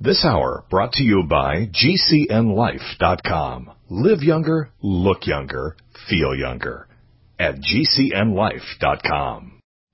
This hour brought to you by GCNLife.com. Live younger, look younger, feel younger at GCNLife.com.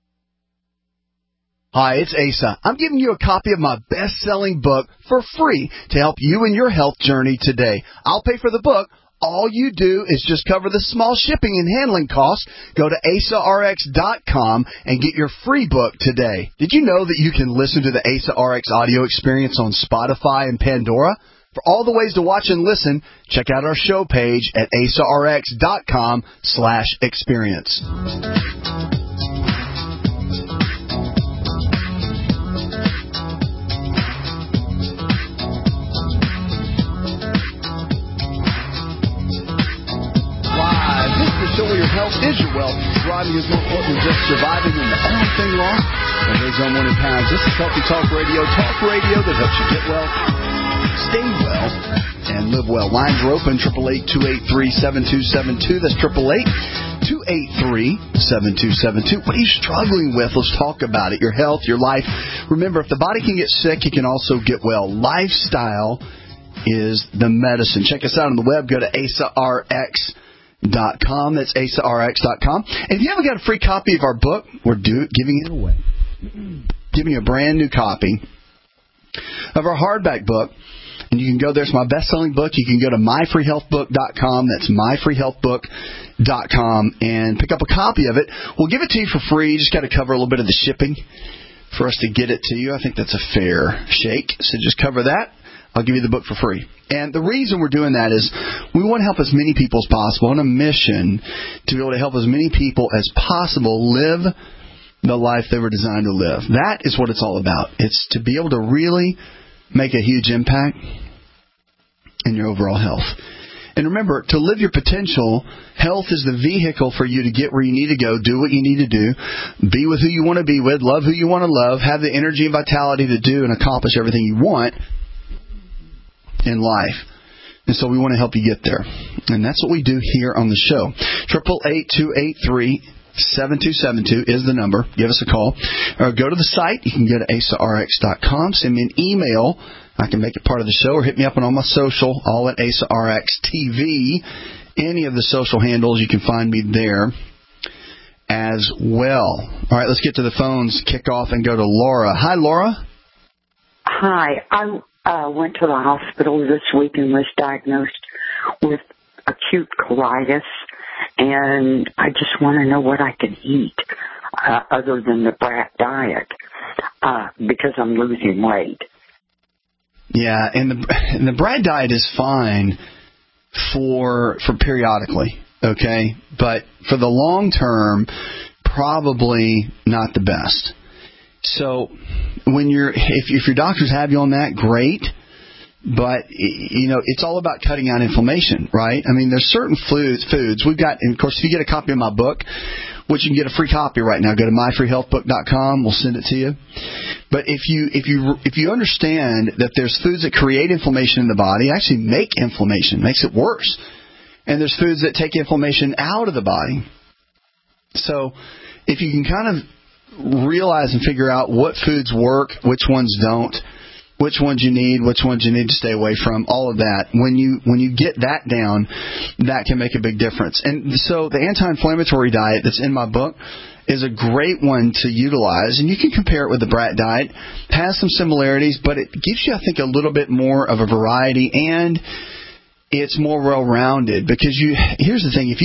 Hi, it's Asa. I'm giving you a copy of my best-selling book for free to help you in your health journey today. I'll pay for the book. All you do is just cover the small shipping and handling costs. Go to AsaRx.com and get your free book today. Did you know that you can listen to the Asa RX audio experience on Spotify and Pandora? For all the ways to watch and listen, check out our show page at AsaRx.com/experience. Show where your health is your wealth. Thriving is more important than just surviving in the only thing wrong. And here's on One in Pounds. This is Healthy Talk Radio that helps you get well, stay well, and live well. Lines are open, 888-283-7272. That's 888-283-7272. What are you struggling with? Let's talk about it. Your health, your life. Remember, if the body can get sick, it can also get well. Lifestyle is the medicine. Check us out on the web. Go to AsaRx.com. That's AsaRx.com. And if you haven't got a free copy of our book, we're giving it away. Giving a brand new copy of our hardback book. And you can go there. It's my best-selling book. You can go to myfreehealthbook.com. That's myfreehealthbook.com and pick up a copy of it. We'll give it to you for free. You just got to cover a little bit of the shipping for us to get it to you. I think that's a fair shake. So just cover that. I'll give you the book for free. And the reason we're doing that is we want to help as many people as possible on a mission to be able to help as many people as possible live the life they were designed to live. That is what it's all about. It's to be able to really make a huge impact in your overall health. And remember, to live your potential, health is the vehicle for you to get where you need to go, do what you need to do, be with who you want to be with, love who you want to love, have the energy and vitality to do and accomplish everything you want in life. And so we want to help you get there. And that's what we do here on the show. 888-283-7272 is the number. Give us a call. Or go to the site. You can go to AsaRx.com. Send me an email. I can make it part of the show. Or hit me up on all my social, all at AsaRx TV. Any of the social handles, you can find me there as well. All right, let's get to the phones. Kick off and go to Laura. Hi, Laura. Hi. I went to the hospital this week and was diagnosed with acute colitis, and I just want to know what I can eat other than the brat diet because I'm losing weight. Yeah, and the brat diet is fine for periodically, okay? But for the long term, probably not the best. So when if your doctors have you on that, great. But, it's all about cutting out inflammation, right? I mean, there's certain foods we've got, and of course, if you get a copy of my book, which you can get a free copy right now, go to myfreehealthbook.com. We'll send it to you. But if you understand that there's foods that create inflammation in the body, actually make inflammation, makes it worse. And there's foods that take inflammation out of the body. So if you can kind of realize and figure out what foods work, which ones don't, which ones you need to stay away from, all of that. When you get that down, that can make a big difference. And so the anti-inflammatory diet that's in my book is a great one to utilize, and you can compare it with the brat diet. It has some similarities, but it gives you, I think, a little bit more of a variety, and it's more well-rounded. Because here's the thing, if you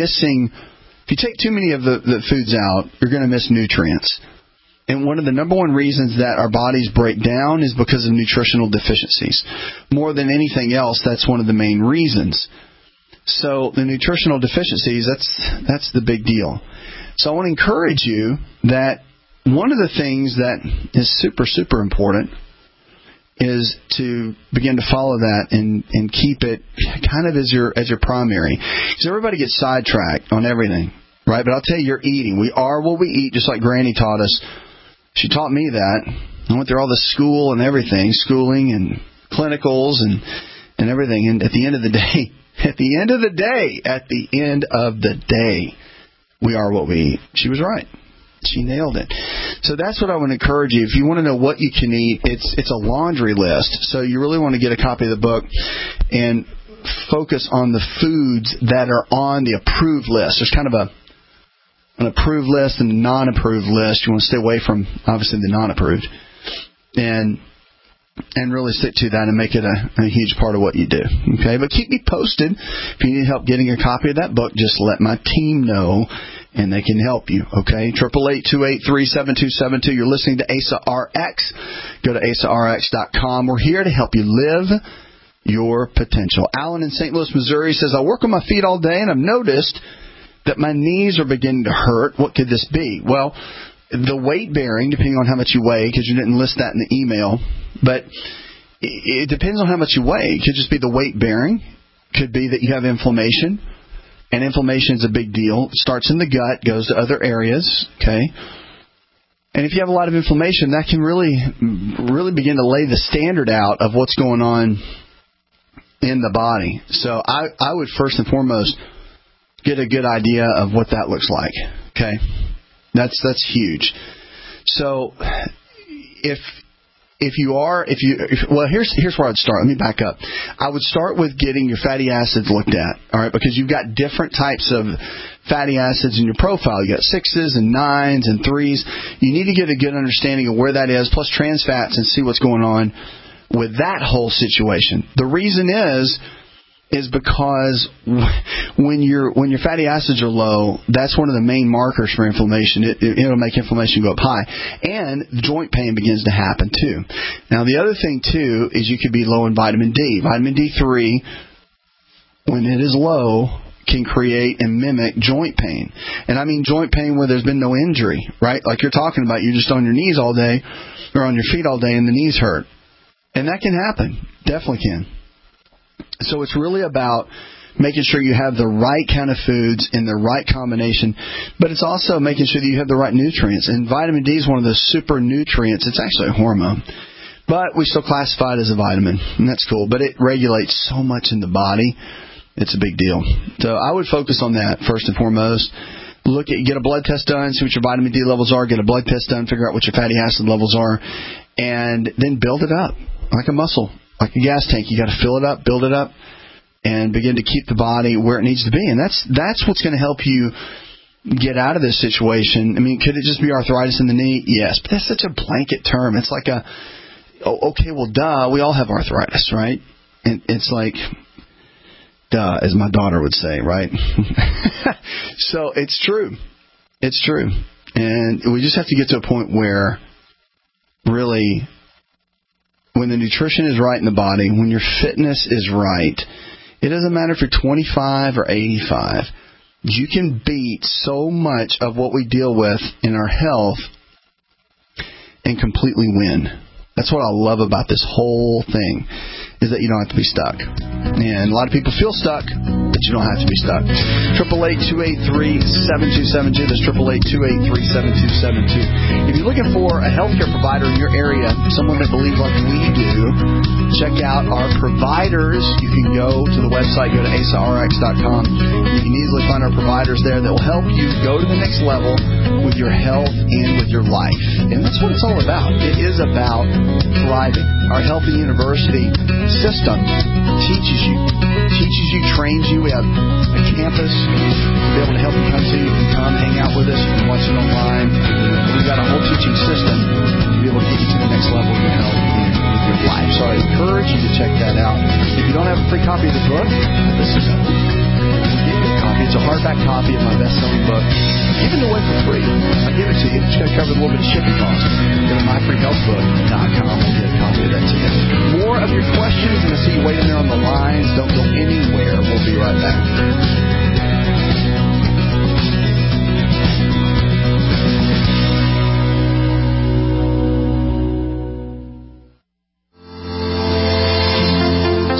take too many of the foods out, you're going to miss nutrients. And one of the number one reasons that our bodies break down is because of nutritional deficiencies. More than anything else, that's one of the main reasons. So the nutritional deficiencies, that's the big deal. So I want to encourage you that one of the things that is super, super important is to begin to follow that and keep it kind of as your primary. Because everybody gets sidetracked on everything, right? But I'll tell you, you're eating. We are what we eat, just like Granny taught us. She taught me that. I went through all the schooling and clinicals and everything. And at the end of the day, we are what we eat. She was right. She nailed it. So that's what I would encourage you. If you want to know what you can eat, it's a laundry list. So you really want to get a copy of the book and focus on the foods that are on the approved list. There's kind of an approved list and a non-approved list. You want to stay away from, obviously, the non-approved. And really stick to that and make it a huge part of what you do. Okay, but keep me posted. If you need help getting a copy of that book, just let my team know, and they can help you. Okay, 888-283-7272. You're listening to Asa RX. Go to asarx.com. We're here to help you live your potential. Alan in St. Louis, Missouri says, I work on my feet all day, and I've noticed that my knees are beginning to hurt. What could this be? Well, the weight bearing, depending on how much you weigh, because you didn't list that in the email, but it depends on how much you weigh. It could just be the weight bearing. It could be that you have inflammation, and inflammation is a big deal. It starts in the gut, goes to other areas, okay? And if you have a lot of inflammation, that can really begin to lay the standard out of what's going on in the body. So I would first and foremost get a good idea of what that looks like, okay? That's huge. So here's where I'd start. Let me back up. I would start with getting your fatty acids looked at, all right, because you've got different types of fatty acids in your profile. You got 6s and 9s and 3s. You need to get a good understanding of where that is, plus trans fats, and see what's going on with that whole situation. The reason is because when your fatty acids are low, that's one of the main markers for inflammation. It'll make inflammation go up high. And joint pain begins to happen too. Now, the other thing too is you could be low in vitamin D. Vitamin D3, when it is low, can create and mimic joint pain. And I mean joint pain where there's been no injury, right? Like you're talking about, you're just on your knees all day or on your feet all day and the knees hurt. And that can happen. Definitely can. So it's really about making sure you have the right kind of foods in the right combination, but it's also making sure that you have the right nutrients. And vitamin D is one of those super nutrients. It's actually a hormone, but we still classify it as a vitamin, and that's cool. But it regulates so much in the body. It's a big deal. So I would focus on that first and foremost. Get a blood test done, see what your vitamin D levels are, get a blood test done, figure out what your fatty acid levels are, and then build it up like a muscle. Like a gas tank, you got to fill it up, build it up, and begin to keep the body where it needs to be. And that's what's going to help you get out of this situation. I mean, could it just be arthritis in the knee? Yes, but that's such a blanket term. It's like okay, well, duh, we all have arthritis, right? And it's like, duh, as my daughter would say, right? So it's true. It's true. And we just have to get to a point where really, when the nutrition is right in the body, when your fitness is right, it doesn't matter if you're 25 or 85. You can beat so much of what we deal with in our health and completely win. That's what I love about this whole thing, is that you don't have to be stuck. And a lot of people feel stuck, but you don't have to be stuck. 888-283-7272. That's 888-283-7272. If you're looking for a healthcare provider in your area, someone that believes like we do, check out our providers. You can go to the website, go to asarx.com. You can easily find our providers there that will help you go to the next level with your health and with your life. And that's what it's all about. It is about thriving. Our Healthy University system teaches you, trains you. We have a campus to be able to help you come to. You can come hang out with us. You can watch it online. We've got a whole teaching system to be able to get you to the next level of your health and with your life. So I encourage you to check that out. If you don't have a free copy of the book, this is it's a hardback copy of my best-selling book. I'm giving it away for free. I'll give it to you. It's going to cover a little bit of shipping costs. Go to myfreehealthbook.com. We'll get a copy of that to you. More of your questions, and I see you waiting there on the lines. Don't go anywhere. We'll be right back.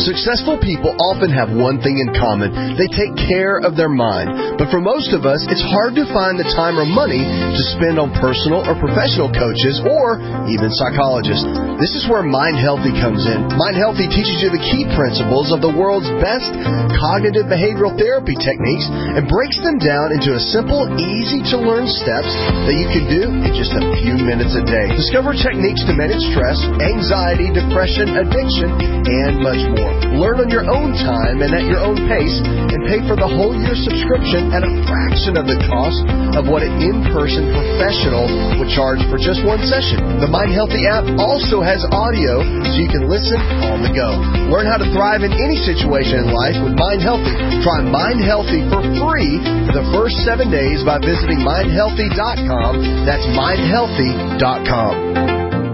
Successful people often have one thing in common. They take care of their mind. But for most of us, it's hard to find the time or money to spend on personal or professional coaches or even psychologists. This is where Mind Healthy comes in. Mind Healthy teaches you the key principles of the world's best cognitive behavioral therapy techniques and breaks them down into a simple, easy-to-learn steps that you can do in just a few minutes a day. Discover techniques to manage stress, anxiety, depression, addiction, and much more. Learn on your own time and at your own pace, and pay for the whole year subscription at a fraction of the cost of what an in-person professional would charge for just one session. The Mind Healthy app also has audio so you can listen on the go. Learn how to thrive in any situation in life with Mind Healthy. Try Mind Healthy for free for the first 7 days by visiting mindhealthy.com. That's mindhealthy.com.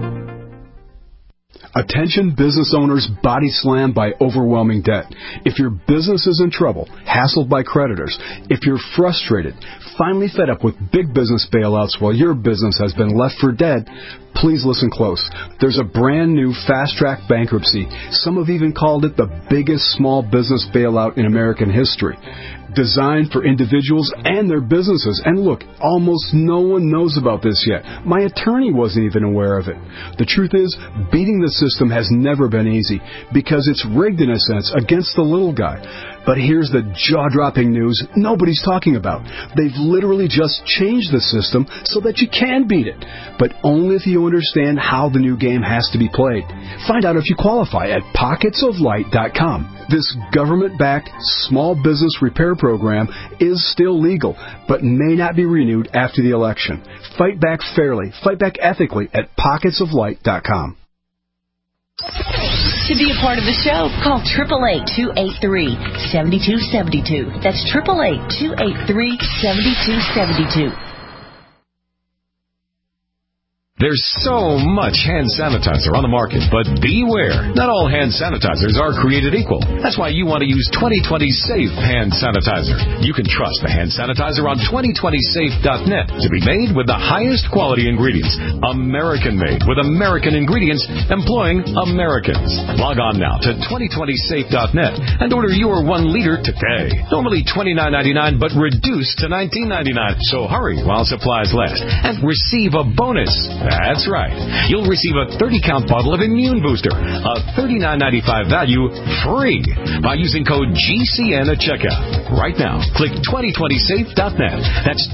Attention business owners body slammed by overwhelming debt. If your business is in trouble, hassled by creditors, if you're frustrated, finally fed up with big business bailouts while your business has been left for dead, please listen close. There's a brand new fast-track bankruptcy. Some have even called it the biggest small business bailout in American history. Designed for individuals and their businesses. And look, almost no one knows about this yet. My attorney wasn't even aware of it. The truth is, beating the system has never been easy because it's rigged in a sense against the little guy. But here's the jaw-dropping news nobody's talking about. They've literally just changed the system so that you can beat it, but only if you understand how the new game has to be played. Find out if you qualify at pocketsoflight.com. This government-backed small business repair program is still legal, but may not be renewed after the election. Fight back fairly, fight back ethically at pocketsoflight.com. To be a part of the show, call 888-283-7272. That's 888-283-7272. There's so much hand sanitizer on the market, but beware. Not all hand sanitizers are created equal. That's why you want to use 2020 Safe Hand Sanitizer. You can trust the hand sanitizer on 2020safe.net to be made with the highest quality ingredients. American-made with American ingredients employing Americans. Log on now to 2020safe.net and order your 1 liter today. Normally $29.99, but reduced to $19.99. So hurry while supplies last and receive a bonus. That's right. You'll receive a 30-count bottle of Immune Booster, a $39.95 value, free by using code GCN at checkout. Right now, click 2020safe.net. That's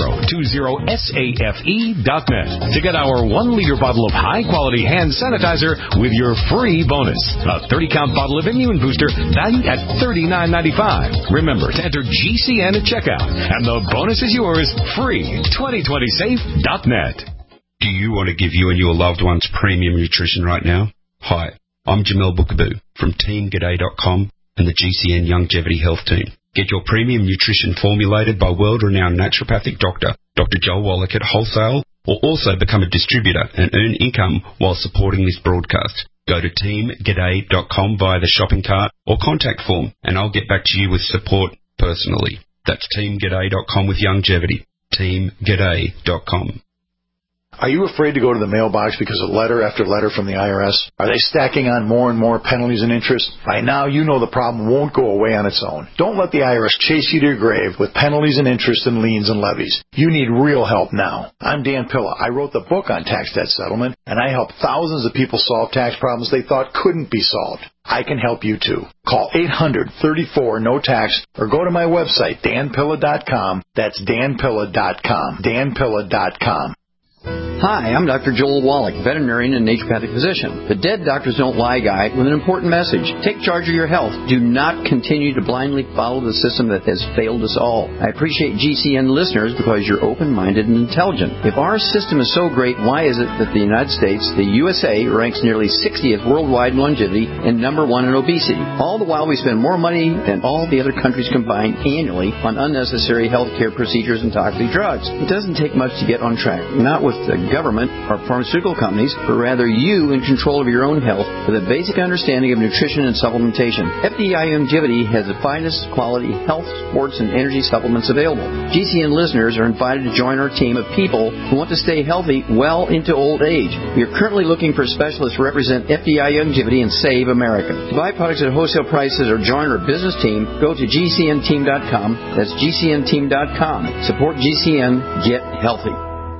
2020safe.net to get our 1-liter bottle of high-quality hand sanitizer with your free bonus. A 30-count bottle of Immune Booster valued at $39.95. Remember to enter GCN at checkout, and the bonus is yours, free. 2020safe.net. Do you want to give you and your loved ones premium nutrition right now? Hi, I'm Jamel Bookaboo from TeamGaday.com and the GCN Longevity Health Team. Get your premium nutrition formulated by world-renowned naturopathic doctor, Dr. Joel Wallach at wholesale, or also become a distributor and earn income while supporting this broadcast. Go to TeamGaday.com via the shopping cart or contact form, and I'll get back to you with support personally. That's TeamGaday.com with longevity. TeamGaday.com. Are you afraid to go to the mailbox because of letter after letter from the IRS? Are they stacking on more and more penalties and interest? By now, you know the problem won't go away on its own. Don't let the IRS chase you to your grave with penalties and interest and liens and levies. You need real help now. I'm Dan Pilla. I wrote the book on tax debt settlement, and I help thousands of people solve tax problems they thought couldn't be solved. I can help you too. Call 800-34-NO-TAX or go to my website, danpilla.com. That's danpilla.com. danpilla.com. Hi, I'm Dr. Joel Wallach, veterinarian and naturopathic physician. The Dead Doctors Don't Lie guy with an important message. Take charge of your health. Do not continue to blindly follow the system that has failed us all. I appreciate GCN listeners because you're open-minded and intelligent. If our system is so great, why is it that the United States, the USA, ranks nearly 60th worldwide in longevity and number 1 in obesity? All the while we spend more money than all the other countries combined annually on unnecessary health care procedures and toxic drugs. It doesn't take much to get on track. Not with the government or pharmaceutical companies, but rather you in control of your own health with a basic understanding of nutrition and supplementation. FDI Longevity has the finest quality health, sports, and energy supplements available. GCN listeners are invited to join our team of people who want to stay healthy well into old age. We are currently looking for specialists to represent FDI Longevity and Save America. To buy products at wholesale prices or join our business team, go to GCNteam.com. That's GCNteam.com. Support GCN. Get healthy.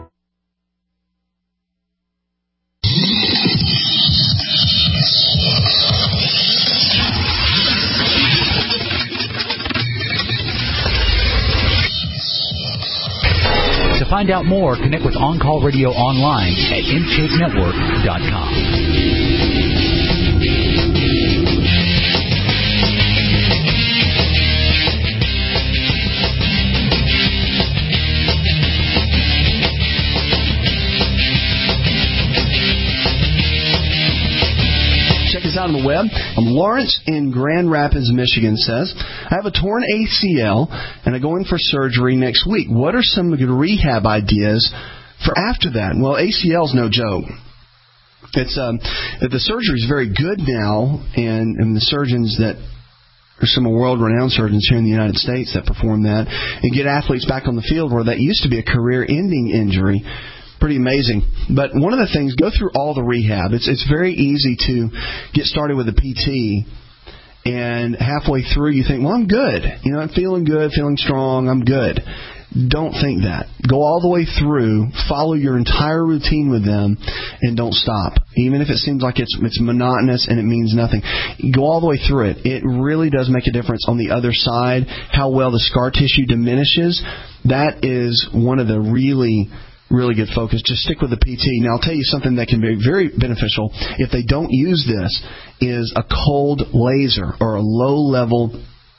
To find out more, connect with On Call Radio online at InShapeNetwork.com. On the web. Lawrence in Grand Rapids, Michigan says, I have a torn ACL and I go in for surgery next week. What are some good rehab ideas for after that? Well, ACL's no joke. It's the surgery is very good now, and the surgeons that are some world-renowned surgeons here in the United States that perform that and get athletes back on the field where that used to be a career-ending injury. Pretty amazing. But one of the things, go through all the rehab. It's very easy to get started with a PT, and halfway through you think, well, I'm good. You know, I'm feeling good, feeling strong, I'm good. Don't think that. Go all the way through, follow your entire routine with them, and don't stop. Even if it seems like it's monotonous and it means nothing. Go all the way through it. It really does make a difference on the other side, how well the scar tissue diminishes. That is one of the really good focus. Just stick with the PT. Now, I'll tell you something that can be very beneficial if they don't use this is a cold laser or a low-level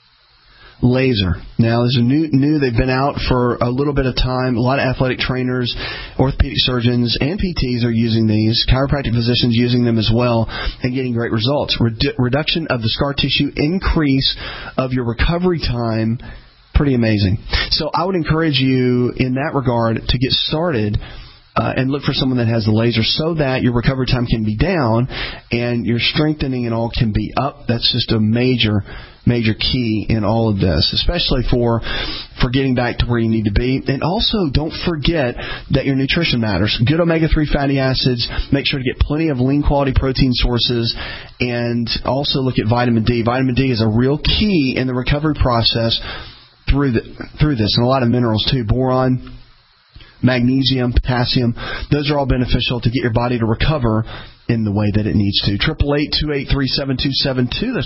laser. Now, there's a new they've been out for a little bit of time. A lot of athletic trainers, orthopedic surgeons, and PTs are using these. Chiropractic physicians using them as well and getting great results. Reduction of the scar tissue, increase of your recovery time. Pretty amazing. So I would encourage you in that regard to get started and look for someone that has the laser so that your recovery time can be down and your strengthening and all can be up. That's just a major key in all of this, especially for getting back to where you need to be. And also, don't forget that your nutrition matters. Good omega-3 fatty acids. Make sure to get plenty of lean quality protein sources, and also look at vitamin D. Vitamin D is a real key in the recovery process through this, and a lot of minerals too. Boron, magnesium, potassium, those are all beneficial to get your body to recover in the way that it needs to. 888-283-7272. That's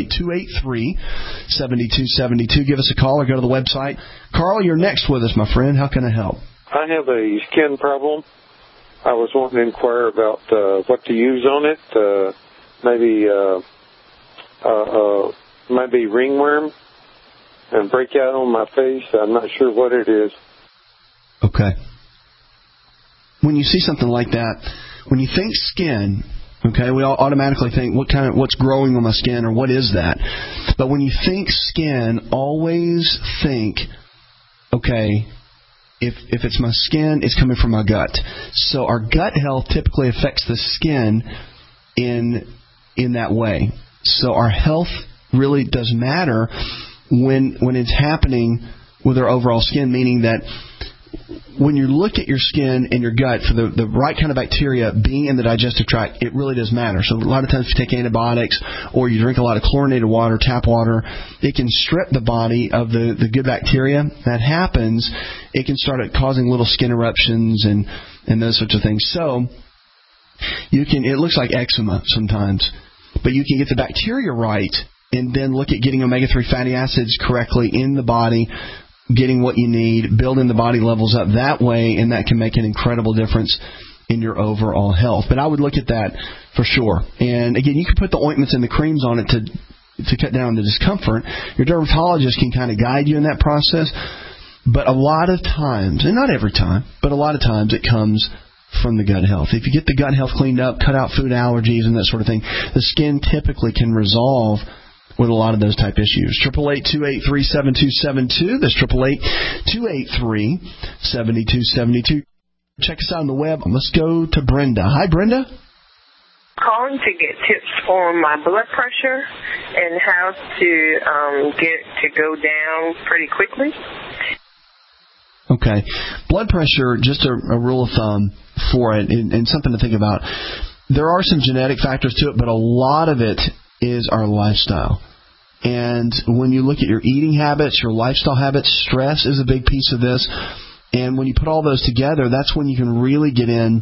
888-283-7272. Give us a call or go to the website. Carl, you're next with us, my friend. How can I help? I have a skin problem. I was wanting to inquire about what to use on it. Maybe ringworm and breakout on my face. I'm not sure what it is. Okay. When you see something like that, when you think skin, okay, we all automatically think what's growing on my skin or what is that? But when you think skin, always think, okay, if it's my skin, it's coming from my gut. So our gut health typically affects the skin in that way. So our health really does matter when it's happening with our overall skin, meaning that when you look at your skin and your gut for the right kind of bacteria being in the digestive tract, it really does matter. So a lot of times if you take antibiotics or you drink a lot of chlorinated water, tap water, it can strip the body of the good bacteria. That happens, it can start causing little skin eruptions and those sorts of things. So it looks like eczema sometimes, but you can get the bacteria right and then look at getting omega-3 fatty acids correctly in the body, getting what you need, building the body levels up that way, and that can make an incredible difference in your overall health. But I would look at that for sure. And again, you can put the ointments and the creams on it to cut down the discomfort. Your dermatologist can kind of guide you in that process. But a lot of times, and not every time, but a lot of times it comes from the gut health. If you get the gut health cleaned up, cut out food allergies and that sort of thing, the skin typically can resolve with a lot of those type issues. 888-283-7272. That's 888-283-7272. Check us out on the web. Let's go to Brenda. Hi, Brenda. Calling to get tips on my blood pressure and how to get to go down pretty quickly. Okay. Blood pressure, just a rule of thumb for it, and something to think about. There are some genetic factors to it, but a lot of it is our lifestyle. And when you look at your eating habits, your lifestyle habits, stress is a big piece of this. And when you put all those together, that's when you can really get in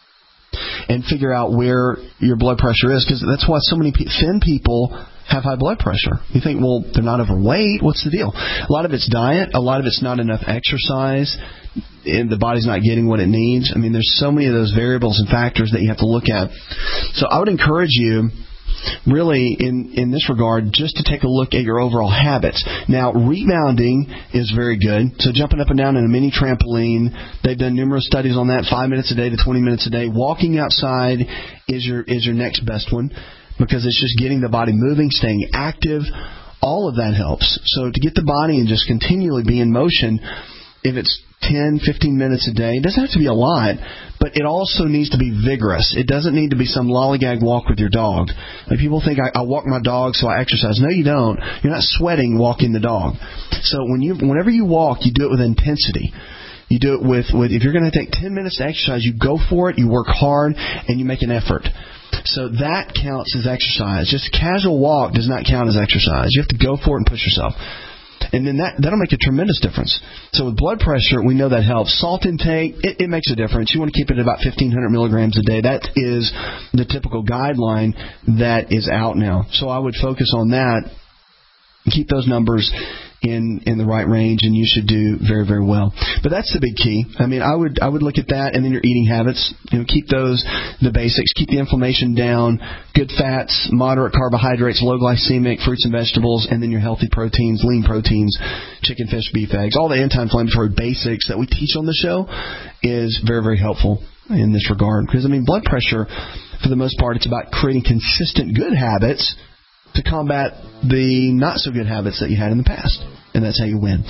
and figure out where your blood pressure is, because that's why so many thin people have high blood pressure. You think, well, they're not overweight. What's the deal? A lot of it's diet. A lot of it's not enough exercise. And the body's not getting what it needs. I mean, there's so many of those variables and factors that you have to look at. So I would encourage you, really, in this regard, just to take a look at your overall habits. Now, rebounding is very good. So jumping up and down in a mini trampoline, they've done numerous studies on that, 5 minutes a day to 20 minutes a day. Walking outside is your next best one, because it's just getting the body moving, staying active. All of that helps. So to get the body and just continually be in motion, if it's 10, 15 minutes a day, it doesn't have to be a lot, but it also needs to be vigorous. It doesn't need to be some lollygag walk with your dog. Like, people think, I walk my dog so I exercise. No, you don't. You're not sweating walking the dog. So whenever you walk, you do it with intensity. You do it with if you're going to take 10 minutes to exercise, you go for it, you work hard, and you make an effort. So that counts as exercise. Just a casual walk does not count as exercise. You have to go for it and push yourself. And then that'll make a tremendous difference. So with blood pressure, we know that helps. Salt intake, it makes a difference. You want to keep it at about 1,500 milligrams a day. That is the typical guideline that is out now. So I would focus on that. Keep those numbers in the right range, and you should do very, very well. But that's the big key. I mean, I would look at that, and then your eating habits. Keep those the basics. Keep the inflammation down. Good fats, moderate carbohydrates, low glycemic fruits and vegetables, and then your healthy proteins, lean proteins, chicken, fish, beef, eggs. All the anti-inflammatory basics that we teach on the show is very, very helpful in this regard. Because, I mean, blood pressure, for the most part, it's about creating consistent good habits to combat the not-so-good habits that you had in the past. And that's how you win.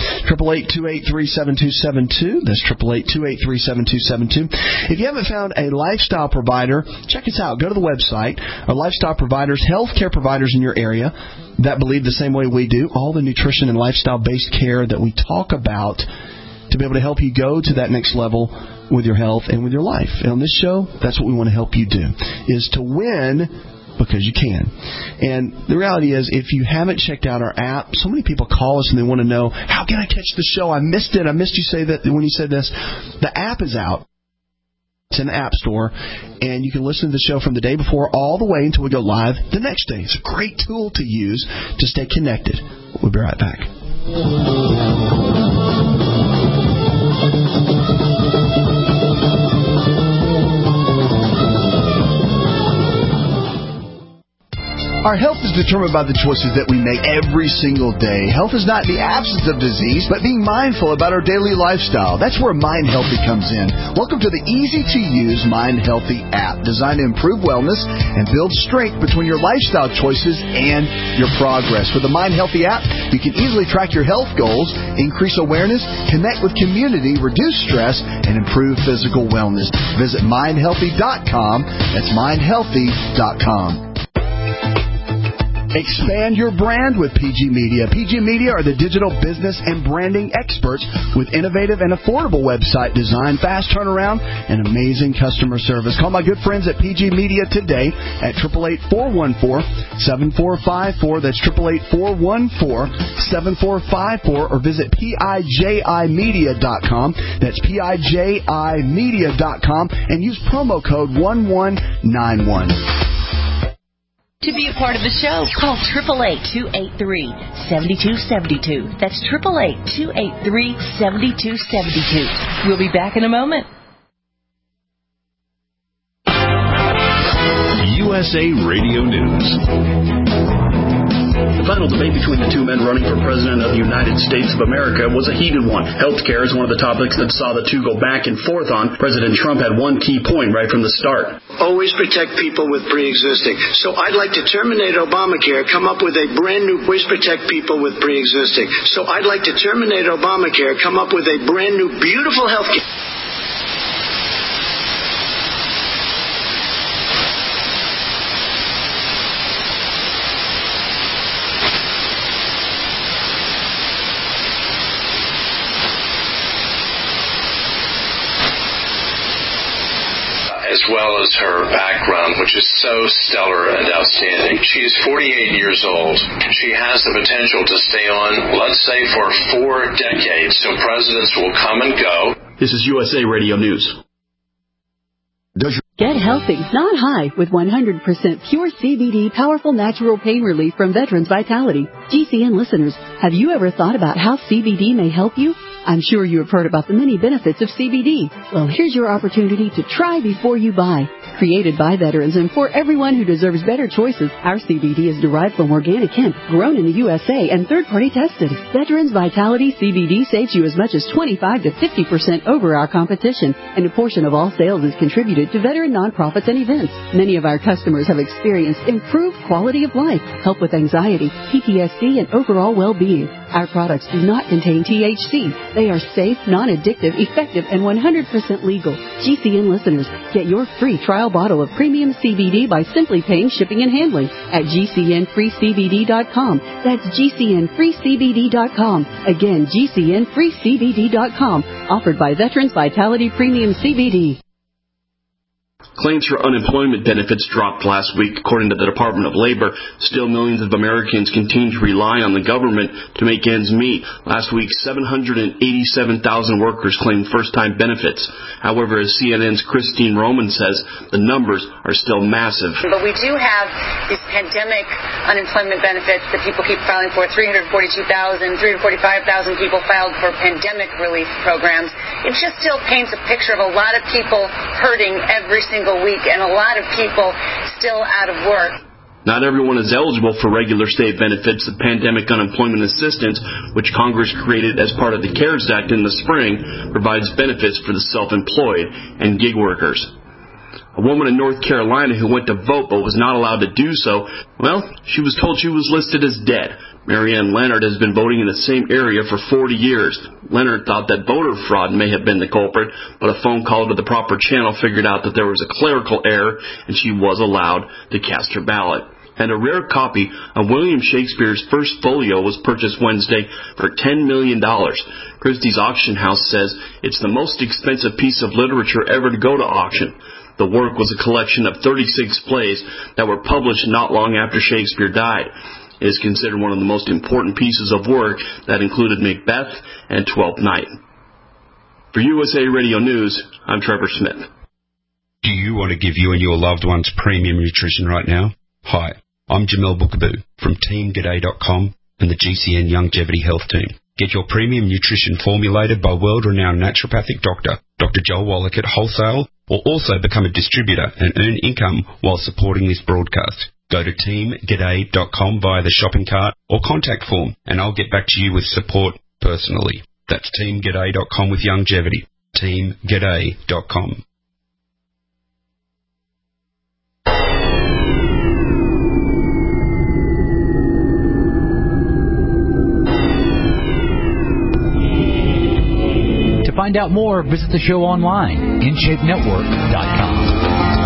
888-283-7272. That's 888-283-7272. If you haven't found a lifestyle provider, check us out. Go to the website. Our lifestyle providers, healthcare providers in your area that believe the same way we do, all the nutrition and lifestyle-based care that we talk about to be able to help you go to that next level with your health and with your life. And on this show, that's what we want to help you do, is to win because you can. And the reality is, if you haven't checked out our app, so many people call us and they want to know, how can I catch the show? I missed it. I missed you say that when you said this. The app is out. It's in the App Store, and you can listen to the show from the day before all the way until we go live the next day. It's a great tool to use to stay connected. We'll be right back. Our health is determined by the choices that we make every single day. Health is not the absence of disease, but being mindful about our daily lifestyle. That's where Mind Healthy comes in. Welcome to the easy-to-use Mind Healthy app, designed to improve wellness and build strength between your lifestyle choices and your progress. With the Mind Healthy app, you can easily track your health goals, increase awareness, connect with community, reduce stress, and improve physical wellness. Visit mindhealthy.com. That's mindhealthy.com. Expand your brand with PG Media. PG Media are the digital business and branding experts with innovative and affordable website design, fast turnaround, and amazing customer service. Call my good friends at PG Media today at 888-414-7454. That's 888-414-7454, or visit PIJImedia.com. That's PIJImedia.com, and use promo code 1191. To be a part of the show, call 888-283-7272. That's 888-283-7272. We'll be back in a moment. USA Radio News. The final debate between the two men running for President of the United States of America was a heated one. Healthcare is one of the topics that saw the two go back and forth on. President Trump had one key point right from the start. Always protect people with pre-existing. So I'd like to terminate Obamacare, come up with a brand new, always protect people with pre-existing. So I'd like to terminate Obamacare, come up with a brand new, beautiful health care. as well as her background, which is so stellar and outstanding. She is 48 years old. She has the potential to stay on, let's say, for 4 decades, so presidents will come and go. This is USA Radio News. Get healthy, not high, with 100% pure CBD powerful natural pain relief from Veterans Vitality. GCN listeners, have you ever thought about how CBD may help you? I'm sure you have heard about the many benefits of CBD. Well, here's your opportunity to try before you buy. Created by veterans and for everyone who deserves better choices, our CBD is derived from organic hemp, grown in the USA, and third-party tested. Veterans Vitality CBD saves you as much as 25 to 50% over our competition, and a portion of all sales is contributed to veteran nonprofits and events. Many of our customers have experienced improved quality of life, help with anxiety, PTSD, and overall well-being. Our products do not contain THC. They are safe, non-addictive, effective, and 100% legal. GCN listeners, get your free trial bottle of premium CBD by simply paying shipping and handling at GCNFreeCBD.com. That's GCNFreeCBD.com. Again, GCNFreeCBD.com. Offered by Veterans Vitality Premium CBD. Claims for unemployment benefits dropped last week, according to the Department of Labor. Still, millions of Americans continue to rely on the government to make ends meet. Last week, 787,000 workers claimed first-time benefits. However, as CNN's Christine Roman says, the numbers are still massive. But we do have these pandemic unemployment benefits that people keep filing for. 345,000 people filed for pandemic relief programs. It just still paints a picture of a lot of people hurting every single week, and a lot of people still out of work. Not everyone is eligible for regular state benefits. The Pandemic Unemployment Assistance, which Congress created as part of the CARES Act in the spring, provides benefits for the self-employed and gig workers. A woman in North Carolina who went to vote but was not allowed to do so, well, she was told she was listed as dead. Marianne Leonard has been voting in the same area for 40 years. Leonard thought that voter fraud may have been the culprit, but a phone call to the proper channel figured out that there was a clerical error and she was allowed to cast her ballot. And a rare copy of William Shakespeare's first folio was purchased Wednesday for $10 million. Christie's auction house says it's the most expensive piece of literature ever to go to auction. The work was a collection of 36 plays that were published not long after Shakespeare died. It is considered one of the most important pieces of work that included Macbeth and Twelfth Night. For USA Radio News, I'm Trevor Smith. Do you want to give you and your loved ones premium nutrition right now? Hi, I'm Jamel Bookaboo from TeamGaday.com and the GCN Longevity Health Team. Get your premium nutrition formulated by world-renowned naturopathic doctor, Dr. Joel Wallach at wholesale, or also become a distributor and earn income while supporting this broadcast. Go to teamgaday.com via the shopping cart or contact form, and I'll get back to you with support personally. That's teamgaday.com with longevity. teamgaday.com. To find out more, visit the show online, InShapeNetwork.com.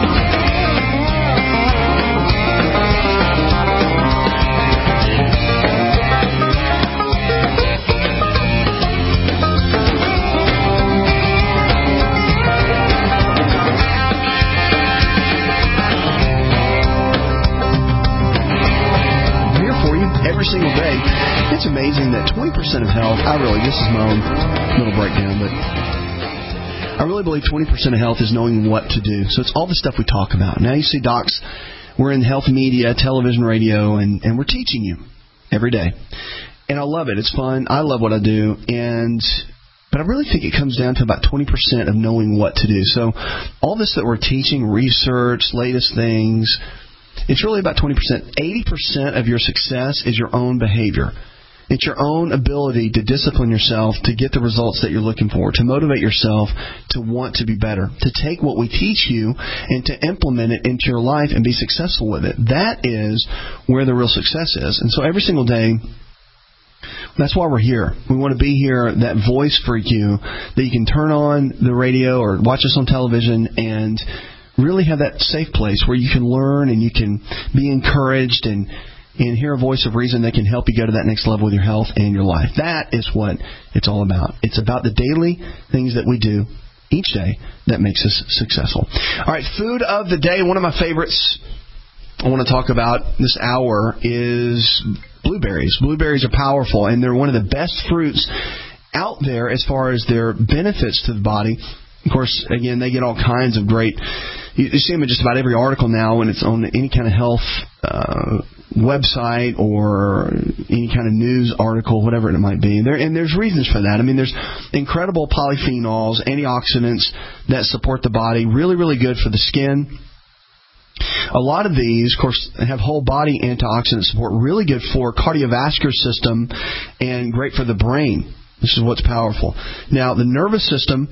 Single day. It's amazing that 20% of health, this is my own little breakdown, but I really believe 20% of health is knowing what to do. So it's all the stuff we talk about. Now you see docs, we're in health media, television, radio, and we're teaching you every day. And I love it. It's fun. I love what I do. But I really think it comes down to about 20% of knowing what to do. So all this that we're teaching, research, latest things, it's really about 20%. 80% of your success is your own behavior. It's your own ability to discipline yourself to get the results that you're looking for, to motivate yourself to want to be better, to take what we teach you and to implement it into your life and be successful with it. That is where the real success is. And so every single day, that's why we're here. We want to be here, that voice for you, that you can turn on the radio or watch us on television and really have that safe place where you can learn and you can be encouraged and hear a voice of reason that can help you go to that next level with your health and your life. That is what it's all about. It's about the daily things that we do each day that makes us successful. All right, food of the day. One of my favorites I want to talk about this hour is blueberries. Blueberries are powerful, and they're one of the best fruits out there as far as their benefits to the body. Of course, again, they get all kinds of great... You see them in just about every article now when it's on any kind of health website or any kind of news article, whatever it might be. And there's reasons for that. I mean, there's incredible polyphenols, antioxidants that support the body, really, really good for the skin. A lot of these, of course, have whole body antioxidant support, really good for cardiovascular system and great for the brain. This is what's powerful. Now, the nervous system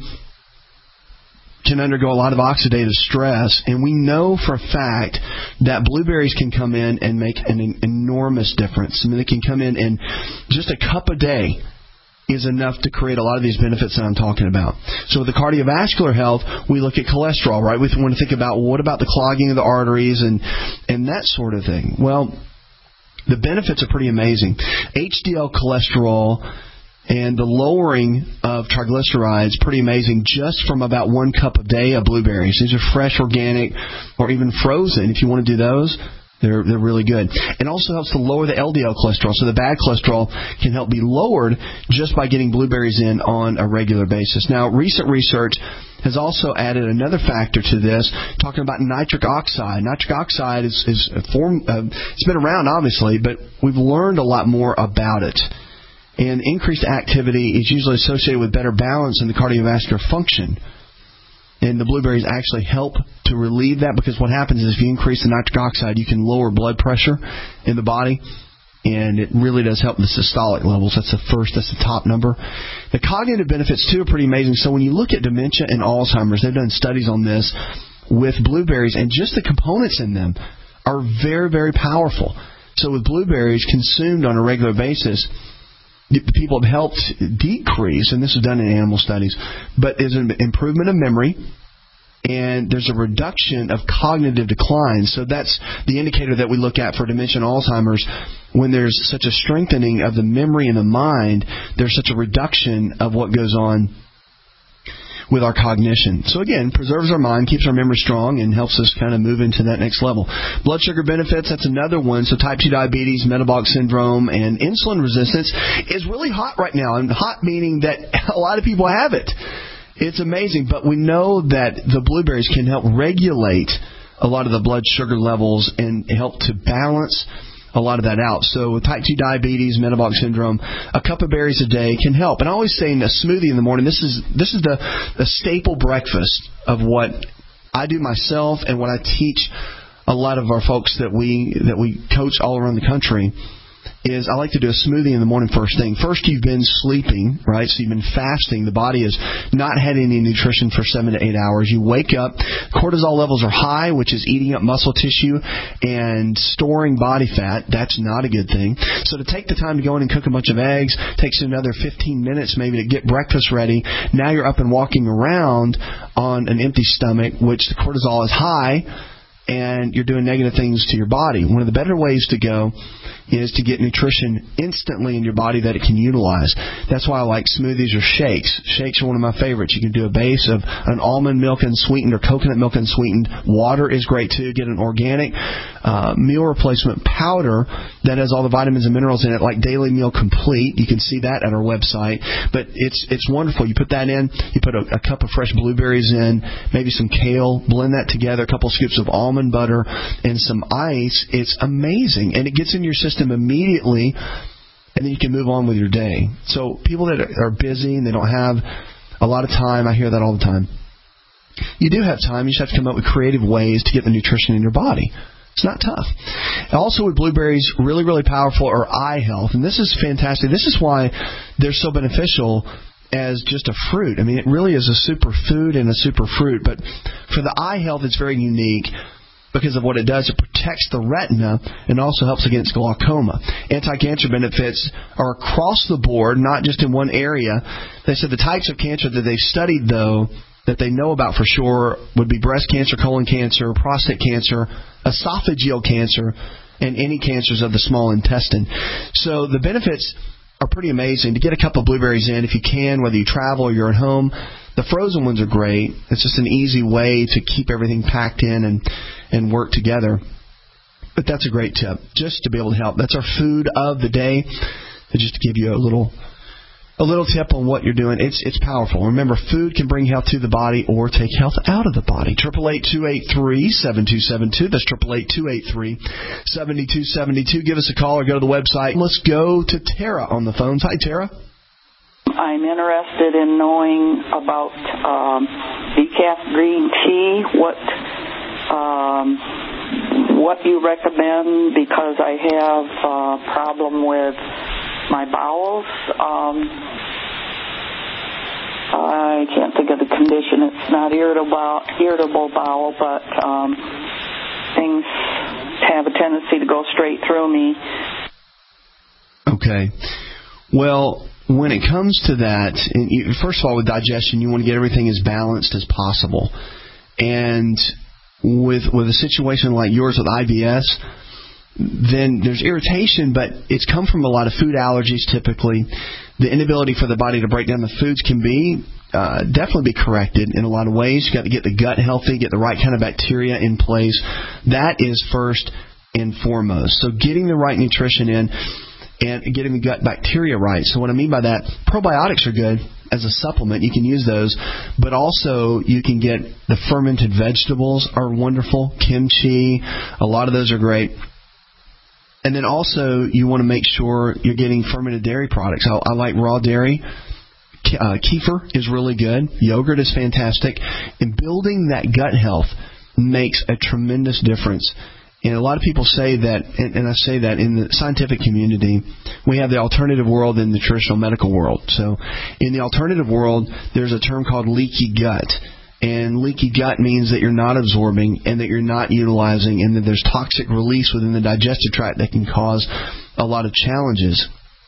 can undergo a lot of oxidative stress, and we know for a fact that blueberries can come in and make an enormous difference. I mean, they can come in and just a cup a day is enough to create a lot of these benefits that I'm talking about. So with the cardiovascular health, we look at cholesterol, right? We want to think about, well, what about the clogging of the arteries and that sort of thing? Well, the benefits are pretty amazing. HDL cholesterol and the lowering of triglycerides, pretty amazing, just from about 1 cup a day of blueberries. These are fresh, organic, or even frozen. If you want to do those, they're really good. It also helps to lower the LDL cholesterol, so the bad cholesterol can help be lowered just by getting blueberries in on a regular basis. Now, recent research has also added another factor to this, talking about nitric oxide. Nitric oxide is a form, it's been around, obviously, but we've learned a lot more about it. And increased activity is usually associated with better balance in the cardiovascular function. And the blueberries actually help to relieve that, because what happens is if you increase the nitric oxide, you can lower blood pressure in the body, and it really does help the systolic levels. That's the top number. The cognitive benefits, too, are pretty amazing. So when you look at dementia and Alzheimer's, they've done studies on this with blueberries, and just the components in them are very, very powerful. So with blueberries consumed on a regular basis, people have helped decrease, and this is done in animal studies, but there's an improvement of memory, and there's a reduction of cognitive decline. So that's the indicator that we look at for dementia and Alzheimer's. When there's such a strengthening of the memory and the mind, there's such a reduction of what goes on with our cognition. So again, preserves our mind, keeps our memory strong, and helps us kind of move into that next level. Blood sugar benefits, that's another one. So type 2 diabetes, metabolic syndrome, and insulin resistance is really hot right now. And hot meaning that a lot of people have it. It's amazing. But we know that the blueberries can help regulate a lot of the blood sugar levels and help to balance a lot of that out. So with type 2 diabetes, metabolic syndrome, a cup of berries a day can help. And I always say in a smoothie in the morning, this is the staple breakfast of what I do myself and what I teach a lot of our folks that we coach all around the country. Is I like to do a smoothie in the morning first thing. First, you've been sleeping, right? So you've been fasting. The body is not had any nutrition for 7 to 8 hours. You wake up, cortisol levels are high, which is eating up muscle tissue and storing body fat. That's not a good thing. So to take the time to go in and cook a bunch of eggs takes you another 15 minutes maybe to get breakfast ready. Now you're up and walking around on an empty stomach, which the cortisol is high, and you're doing negative things to your body. One of the better ways to go is to get nutrition instantly in your body that it can utilize. That's why I like smoothies or shakes. Shakes are one of my favorites. You can do a base of an almond milk unsweetened or coconut milk unsweetened. Water is great too. Get an organic meal replacement powder that has all the vitamins and minerals in it, like Daily Meal Complete. You can see that at our website. But it's wonderful. You put that in. You put a cup of fresh blueberries in, maybe some kale. Blend that together. A couple scoops of almond butter and some ice. It's amazing, and it gets in your system immediately, and then you can move on with your day. So people that are busy and they don't have a lot of time, I hear that all the time. You do have time. You just have to come up with creative ways to get the nutrition in your body. It's not tough. Also with blueberries, really, really powerful are eye health, and this is fantastic. This is why they're so beneficial as just a fruit. I mean, it really is a super food and a super fruit, but for the eye health, it's very unique. Because of what it does, it protects the retina and also helps against glaucoma. Anti-cancer benefits are across the board, not just in one area. They said the types of cancer that they've studied, though, that they know about for sure would be breast cancer, colon cancer, prostate cancer, esophageal cancer, and any cancers of the small intestine. So the benefits are pretty amazing. To get a cup of blueberries in, if you can, whether you travel or you're at home, The frozen ones are great. It's just an easy way to keep everything packed in and work together. But that's a great tip, just to be able to help. That's our food of the day. Just to give you a little tip on what you're doing. It's powerful. Remember, food can bring health to the body or take health out of the body. 888-283-7272. That's 888-283-7272. Give us a call or go to the website. Let's go to Tara on the phones. Hi, Tara. I'm interested in knowing about decaf green tea. What you recommend, because I have a problem with my bowels. I can't think of the condition. It's not irritable bowel, but things have a tendency to go straight through me. Okay. Well, when it comes to that, first of all, with digestion, you want to get everything as balanced as possible. And with a situation like yours with IBS, then there's irritation, but it's come from a lot of food allergies typically. The inability for the body to break down the foods can be definitely be corrected in a lot of ways. You've got to get the gut healthy, get the right kind of bacteria in place. That is first and foremost. So getting the right nutrition in and getting the gut bacteria right. So what I mean by that, probiotics are good as a supplement. You can use those, but also you can get the fermented vegetables are wonderful. Kimchi, a lot of those are great. And then also you want to make sure you're getting fermented dairy products. I like raw dairy. Kefir is really good. Yogurt is fantastic. And building that gut health makes a tremendous difference. And a lot of people say that, and I say that in the scientific community, we have the alternative world and the traditional medical world. So in the alternative world, there's a term called leaky gut. And leaky gut means that you're not absorbing and that you're not utilizing and that there's toxic release within the digestive tract that can cause a lot of challenges.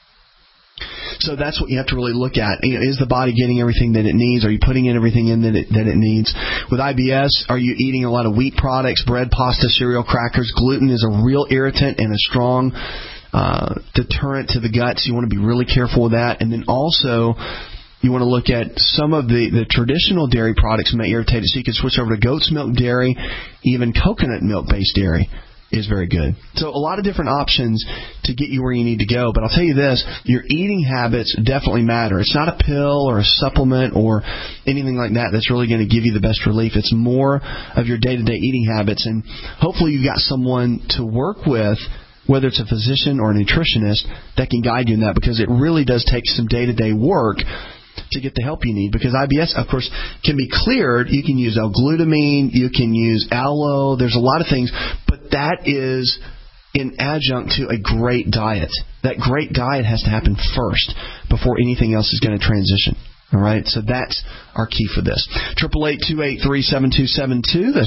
So that's what you have to really look at. Is the body getting everything that it needs? Are you putting in everything in that it needs? With IBS, are you eating a lot of wheat products, bread, pasta, cereal, crackers? Gluten is a real irritant and a strong deterrent to the gut, so you want to be really careful with that. And then also, you want to look at some of the traditional dairy products may irritate it, so you can switch over to goat's milk dairy, even coconut milk-based dairy is very good. So a lot of different options to get you where you need to go. But I'll tell you this, your eating habits definitely matter. It's not a pill or a supplement or anything like that that's really going to give you the best relief. It's more of your day-to-day eating habits. And hopefully you've got someone to work with, whether it's a physician or a nutritionist, that can guide you in that, because it really does take some day-to-day work to get the help you need, because IBS, of course, can be cleared. You can use L-glutamine, you can use aloe, there's a lot of things, but that is in adjunct to a great diet. That great diet has to happen first before anything else is going to transition. All right, so that's our key for this. 888-283-7272. That's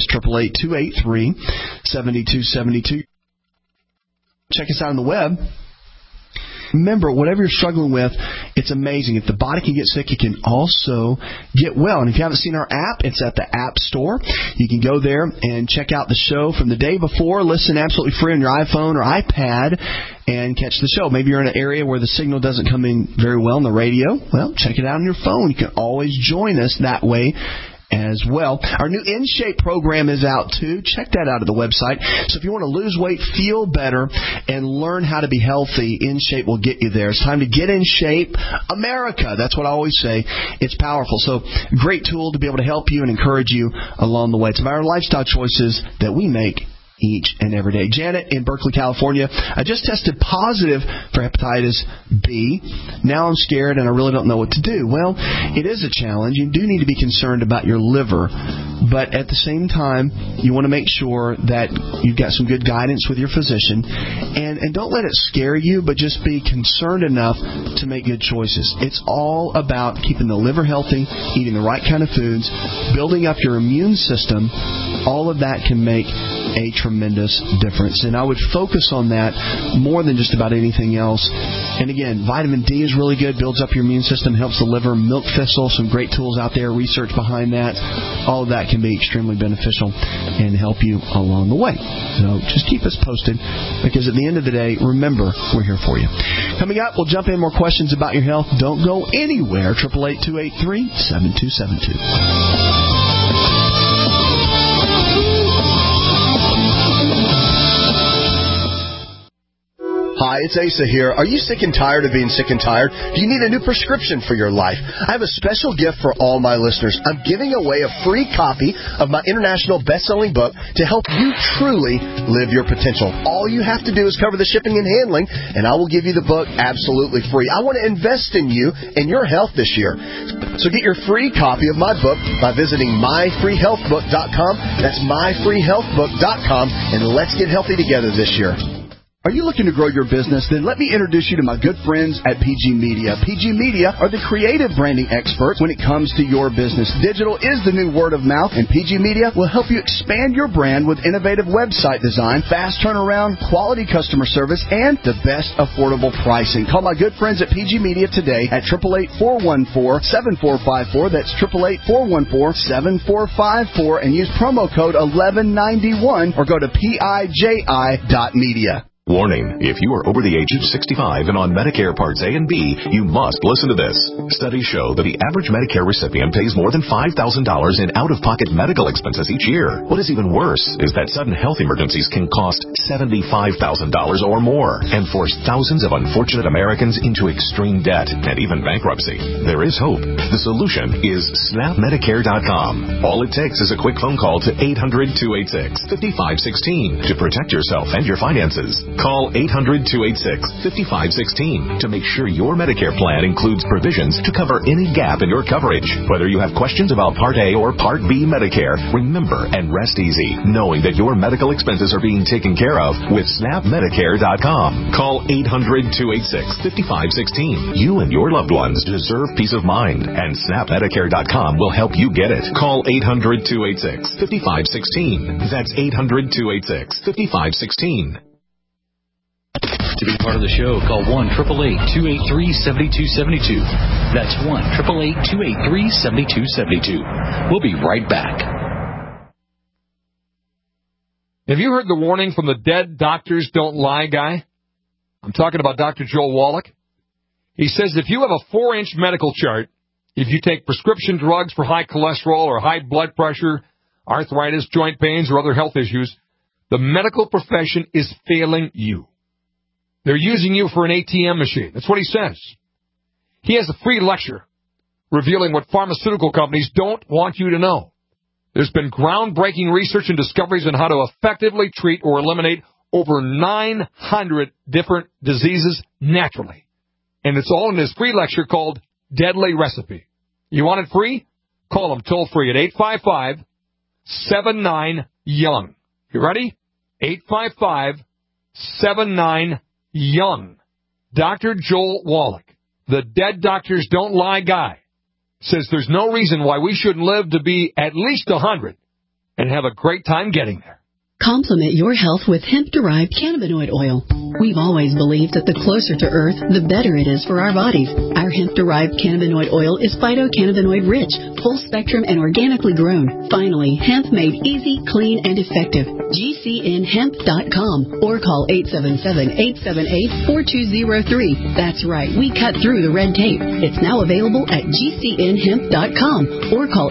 888-283-7272. Check us out on the web. Remember, whatever you're struggling with, it's amazing. If the body can get sick, it can also get well. And if you haven't seen our app, it's at the App Store. You can go there and check out the show from the day before. Listen absolutely free on your iPhone or iPad and catch the show. Maybe you're in an area where the signal doesn't come in very well on the radio. Well, check it out on your phone. You can always join us that way as well. Our new In Shape program is out too. Check that out at the website. So if you want to lose weight, feel better, and learn how to be healthy, In Shape will get you there. It's time to get in shape, America. That's what I always say. It's powerful. So great tool to be able to help you and encourage you along the way. It's about our lifestyle choices that we make each and every day. Janet in Berkeley, California. I just tested positive for hepatitis B. Now I'm scared and I really don't know what to do. Well, it is a challenge. You do need to be concerned about your liver. But at the same time, you want to make sure that you've got some good guidance with your physician. And don't let it scare you, but just be concerned enough to make good choices. It's all about keeping the liver healthy, eating the right kind of foods, building up your immune system. All of that can make a tremendous difference. And I would focus on that more than just about anything else. And again, vitamin D is really good, builds up your immune system, helps the liver. Milk thistle, some great tools out there, research behind that. All of that can be extremely beneficial and help you along the way. So just keep us posted, because at the end of the day, remember, we're here for you. Coming up, we'll jump in more questions about your health. Don't go anywhere. 888-283-7272. Hi, it's Asa here. Are you sick and tired of being sick and tired? Do you need a new prescription for your life? I have a special gift for all my listeners. I'm giving away a free copy of my international best-selling book to help you truly live your potential. All you have to do is cover the shipping and handling, and I will give you the book absolutely free. I want to invest in you and your health this year. So get your free copy of my book by visiting myfreehealthbook.com. That's myfreehealthbook.com, and let's get healthy together this year. Are you looking to grow your business? Then let me introduce you to my good friends at PG Media. PG Media are the creative branding experts when it comes to your business. Digital is the new word of mouth, and PG Media will help you expand your brand with innovative website design, fast turnaround, quality customer service, and the best affordable pricing. Call my good friends at PG Media today at 888-414-7454. That's 888-414-7454, and use promo code 1191 or go to PIJI.media. Warning, if you are over the age of 65 and on Medicare Parts A and B, you must listen to this. Studies show that the average Medicare recipient pays more than $5,000 in out-of-pocket medical expenses each year. What is even worse is that sudden health emergencies can cost $75,000 or more and force thousands of unfortunate Americans into extreme debt and even bankruptcy. There is hope. The solution is SnapMedicare.com. All it takes is a quick phone call to 800-286-5516 to protect yourself and your finances. Call 800-286-5516 to make sure your Medicare plan includes provisions to cover any gap in your coverage. Whether you have questions about Part A or Part B Medicare, remember and rest easy knowing that your medical expenses are being taken care of with SnapMedicare.com. Call 800-286-5516. You and your loved ones deserve peace of mind, and SnapMedicare.com will help you get it. Call 800-286-5516. That's 800-286-5516. To be part of the show, call 1-888-283-7272. That's 1-888-283-7272. We'll be right back. Have you heard the warning from the Dead Doctors Don't Lie guy? I'm talking about Dr. Joel Wallach. He says if you have a 4-inch medical chart, if you take prescription drugs for high cholesterol or high blood pressure, arthritis, joint pains, or other health issues, the medical profession is failing you. They're using you for an ATM machine. That's what he says. He has a free lecture revealing what pharmaceutical companies don't want you to know. There's been groundbreaking research and discoveries on how to effectively treat or eliminate over 900 different diseases naturally. And it's all in his free lecture called Deadly Recipe. You want it free? Call him toll free at 855-79-YOUNG. You ready? 855-79-YOUNG. Dr. Joel Wallach, the Dead Doctors Don't Lie guy, says there's no reason why we shouldn't live to be at least 100 and have a great time getting there. Complement your health with hemp-derived cannabinoid oil. We've always believed that the closer to Earth, the better it is for our bodies. Our hemp-derived cannabinoid oil is phytocannabinoid-rich, full-spectrum, and organically grown. Finally, hemp made easy, clean, and effective. GCNhemp.com or call 877-878-4203. That's right, we cut through the red tape. It's now available at GCNhemp.com or call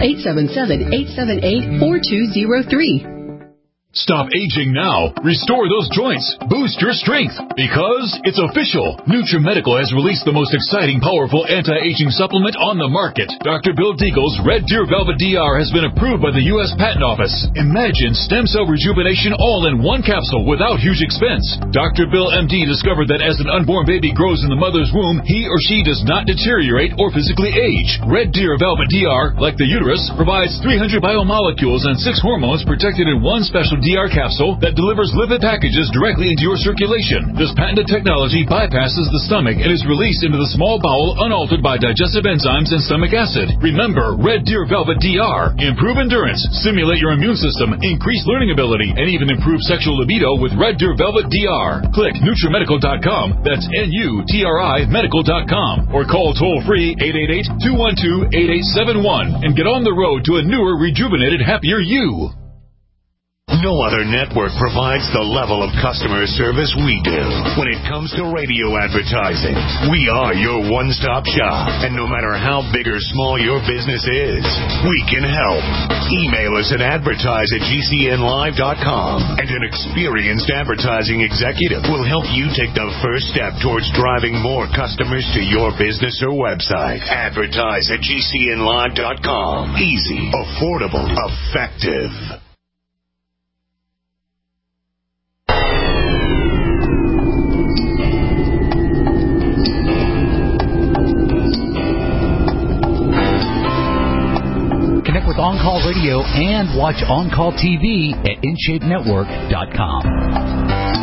877-878-4203. Stop aging now. Restore those joints. Boost your strength. Because it's official. NutriMedical has released the most exciting, powerful anti-aging supplement on the market. Dr. Bill Deagle's Red Deer Velvet DR has been approved by the U.S. Patent Office. Imagine stem cell rejuvenation all in one capsule without huge expense. Dr. Bill MD discovered that as an unborn baby grows in the mother's womb, he or she does not deteriorate or physically age. Red Deer Velvet DR, like the uterus, provides 300 biomolecules and 6 hormones protected in one special DR capsule that delivers lipid packages directly into your circulation. This patented technology bypasses the stomach and is released into the small bowel unaltered by digestive enzymes and stomach acid. Remember, Red Deer Velvet DR. Improve endurance, stimulate your immune system, increase learning ability, and even improve sexual libido with Red Deer Velvet DR. Click NutriMedical.com. That's NUTRI Medical.com. Or call toll-free 888-212-8871 and get on the road to a newer, rejuvenated, happier you. No other network provides the level of customer service we do. When it comes to radio advertising, we are your one-stop shop. And no matter how big or small your business is, we can help. Email us at advertise@gcnlive.com, and an experienced advertising executive will help you take the first step towards driving more customers to your business or website. Advertise@gcnlive.com. Easy, affordable, effective. Connect with On Call Radio and watch On Call TV at InShapeNetwork.com.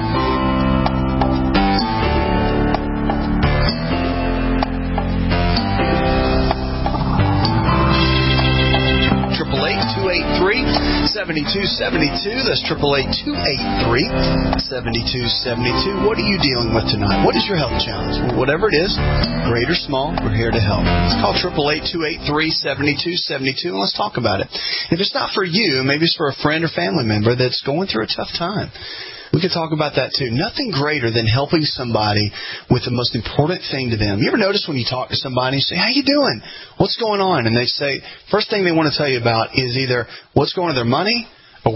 7272. That's 888-283-7272. What are you dealing with tonight? What is your health challenge? Whatever it is, great or small, we're here to help. It's called 888-283-7272, and let's talk about it. If it's not for you, maybe it's for a friend or family member that's going through a tough time. We could talk about that too. Nothing greater than helping somebody with the most important thing to them. You ever notice when you talk to somebody and you say, "How you doing? What's going on?" And they say, first thing they want to tell you about is either what's going on with their money,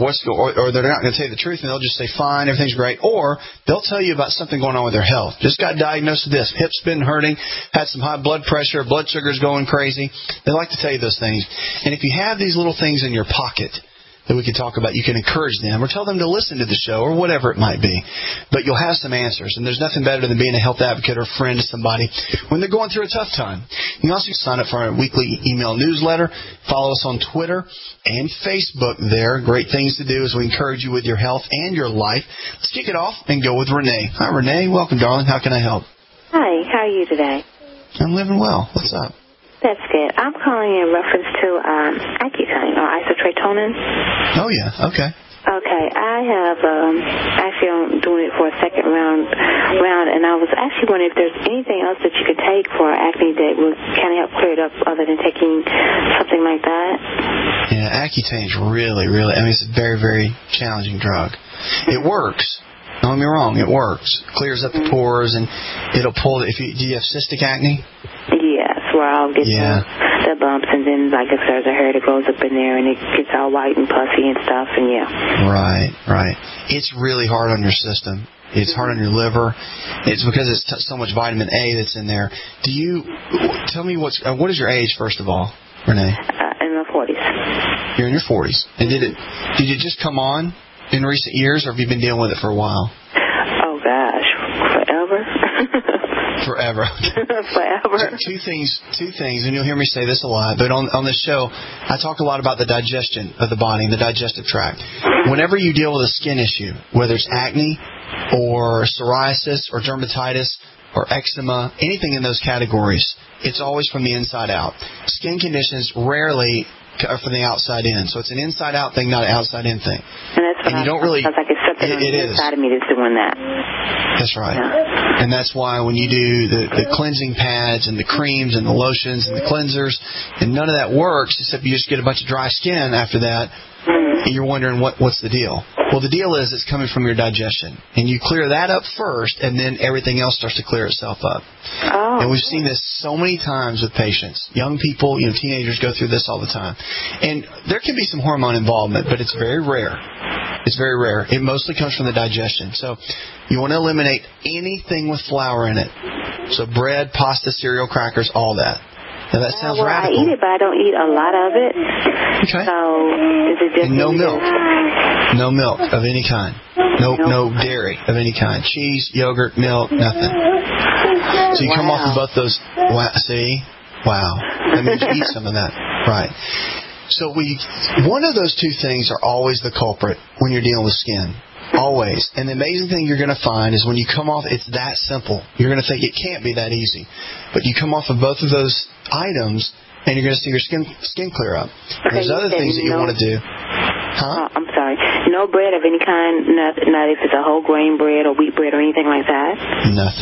or they're not going to tell you the truth and they'll just say, "Fine, everything's great," or they'll tell you about something going on with their health. Just got diagnosed with this, hip's been hurting, had some high blood pressure, blood sugar's going crazy. They like to tell you those things. And if you have these little things in your pocket that we can talk about, you can encourage them or tell them to listen to the show or whatever it might be. But you'll have some answers. And there's nothing better than being a health advocate or a friend to somebody when they're going through a tough time. You can also sign up for our weekly email newsletter. Follow us on Twitter and Facebook there. Great things to do as we encourage you with your health and your life. Let's kick it off and go with Renee. Hi, Renee. Welcome, darling. How can I help? Hi. How are you today? I'm living well. What's up? That's good. I'm calling in reference to Accutane or isotretinoin. Oh, yeah. Okay. Okay. I have actually I'm doing it for a second round, and I was actually wondering if there's anything else that you could take for acne that would kind of help clear it up other than taking something like that. Yeah, Accutane is really, it's a very, very challenging drug. It works. Don't get me wrong. It works. Clears up the pores, and it'll pull. Do you have cystic acne? Yes, where I'll get the bumps, and then like if there's a hair that goes up in there, and it gets all white and puffy and stuff, and Right. It's really hard on your system. It's hard on your liver. It's because it's so much vitamin A that's in there. Do you tell me what is your age first of all, Renee? In my 40s. You're in your 40s, and did it just come on in recent years, or have you been dealing with it for a while? Oh gosh, forever. Forever. Forever. Two things, and you'll hear me say this a lot, but on this show, I talk a lot about the digestion of the body and the digestive tract. Whenever you deal with a skin issue, whether it's acne or psoriasis or dermatitis or eczema, anything in those categories, it's always from the inside out. Skin conditions rarely are from the outside in. So it's an inside-out thing, not an outside-in thing. And that's what it's like it's something on the inside of me that's doing that. That's right. Yeah. And that's why when you do the cleansing pads and the creams and the lotions and the cleansers, and none of that works except you just get a bunch of dry skin after that, and you're wondering what's the deal. Well, the deal is it's coming from your digestion. And you clear that up first, and then everything else starts to clear itself up. Oh. And we've seen this so many times with patients. Young people, teenagers go through this all the time. And there can be some hormone involvement, but it's very rare. It's very rare. It mostly comes from the digestion. So you want to eliminate anything with flour in it. So bread, pasta, cereal, crackers, all that. Now that sounds radical. I eat it, but I don't eat a lot of it. Okay. So is it just no milk? No milk of any kind. No dairy of any kind. Cheese, yogurt, milk, nothing. So you come off of both those. See? Wow. That means you eat some of that. Right. So one of those two things are always the culprit when you're dealing with skin. Always. And the amazing thing you're going to find is when you come off, it's that simple. You're going to think it can't be that easy. But you come off of both of those items, and you're going to see your skin clear up. Okay, there's other things that you want to do. Huh? I'm sorry. No bread of any kind, not if it's a whole grain bread or wheat bread or anything like that? Nothing.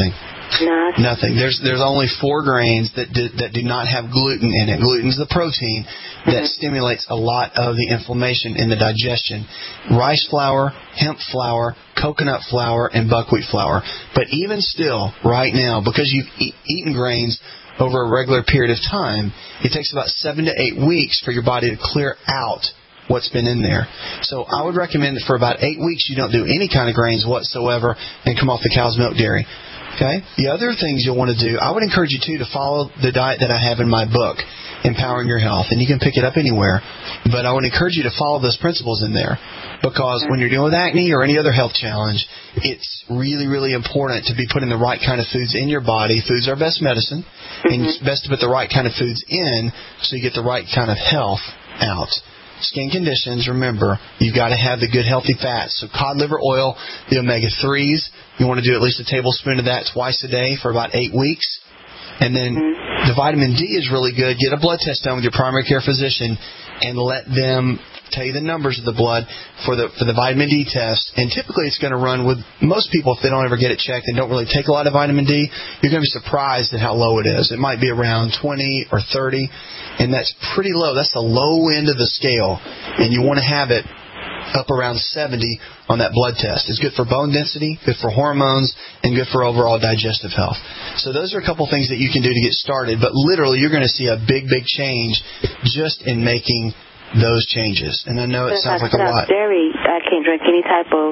Nothing. There's only 4 grains that do not have gluten in it. Gluten is the protein that stimulates a lot of the inflammation in the digestion. Rice flour, hemp flour, coconut flour, and buckwheat flour. But even still, right now, because you've eaten grains over a regular period of time, it takes about 7 to 8 weeks for your body to clear out what's been in there. So I would recommend that for about 8 weeks you don't do any kind of grains whatsoever and come off the cow's milk dairy. Okay? The other things you'll want to do, I would encourage you, too, to follow the diet that I have in my book, Empowering Your Health. And you can pick it up anywhere. But I would encourage you to follow those principles in there. Because when you're dealing with acne or any other health challenge, it's really, really important to be putting the right kind of foods in your body. Foods are best medicine. And it's best to put the right kind of foods in so you get the right kind of health out. Skin conditions, remember, you've got to have the good, healthy fats. So cod liver oil, the omega-3s, you want to do at least a tablespoon of that twice a day for about 8 weeks. And then the vitamin D is really good. Get a blood test done with your primary care physician and let them tell you the numbers of the blood for the vitamin D test. And typically it's going to run with most people, if they don't ever get it checked and don't really take a lot of vitamin D, you're going to be surprised at how low it is. It might be around 20 or 30, and that's pretty low. That's the low end of the scale, and you want to have it up around 70 on that blood test. It's good for bone density, good for hormones, and good for overall digestive health. So those are a couple things that you can do to get started, but literally you're going to see a big, big change just in making those changes. And I know it sounds like a lot. Dairy, I can't drink any type of,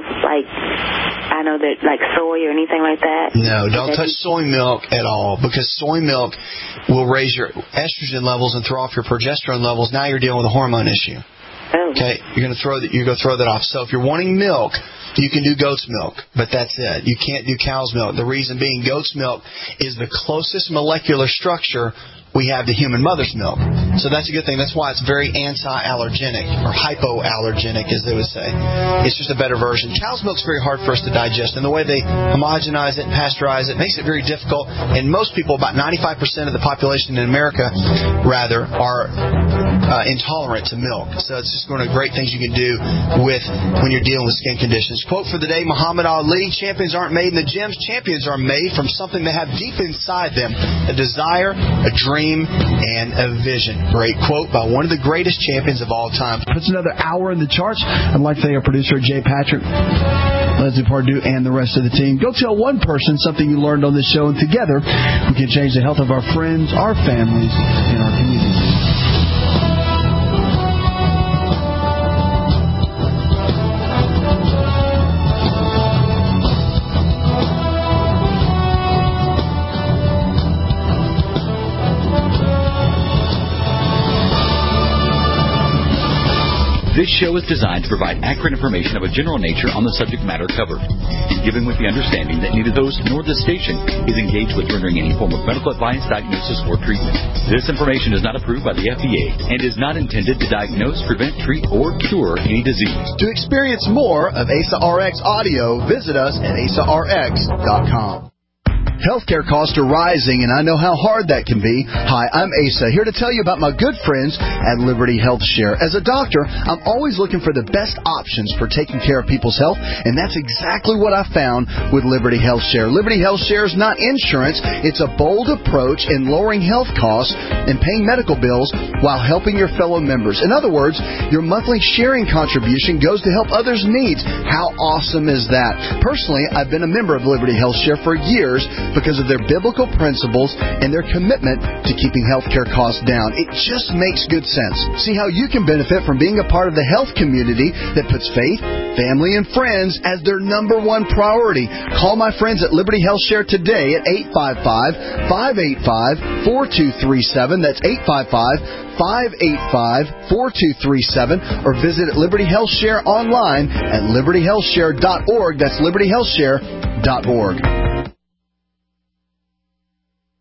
I know that, soy or anything like that. No, don't touch soy milk at all, because soy milk will raise your estrogen levels and throw off your progesterone levels. Now you're dealing with a hormone issue. Okay, you're going to throw that off. So if you're wanting milk, you can do goat's milk, but that's it. You can't do cow's milk. The reason being, goat's milk is the closest molecular structure we have to human mother's milk. So that's a good thing. That's why it's very anti-allergenic, or hypoallergenic, as they would say. It's just a better version. Cow's milk's very hard for us to digest, and the way they homogenize it and pasteurize it makes it very difficult. And most people, about 95% of the population in America, are intolerant to milk. So it's just one of the great things you can do when you're dealing with skin conditions. Quote for the day, Muhammad Ali: champions aren't made in the gyms. Champions are made from something they have deep inside them: a desire, a dream, and a vision. Great quote by one of the greatest champions of all time. Puts another hour in the charts. I'd like to thank our producer, Jay Patrick, Leslie Pardue, and the rest of the team. Go tell one person something you learned on this show, and together we can change the health of our friends, our families, and our communities. This show is designed to provide accurate information of a general nature on the subject matter covered, given with the understanding that neither the host nor the station is engaged with rendering any form of medical advice, diagnosis, or treatment. This information is not approved by the FDA and is not intended to diagnose, prevent, treat, or cure any disease. To experience more of Asa RX audio, visit us at asarx.com. Healthcare costs are rising, and I know how hard that can be. Hi, I'm Asa, here to tell you about my good friends at Liberty Health Share. As a doctor, I'm always looking for the best options for taking care of people's health, and that's exactly what I found with Liberty Health Share. Liberty Health Share is not insurance. It's a bold approach in lowering health costs and paying medical bills while helping your fellow members. In other words, your monthly sharing contribution goes to help others' needs. How awesome is that? Personally, I've been a member of Liberty Health Share for years because of their biblical principles and their commitment to keeping healthcare costs down. It just makes good sense. See how you can benefit from being a part of the health community that puts faith, family, and friends as their number one priority. Call my friends at Liberty Health Share today at 855-585-4237. That's 855-585-4237, or visit Liberty Health Share online at libertyhealthshare.org. That's libertyhealthshare.org.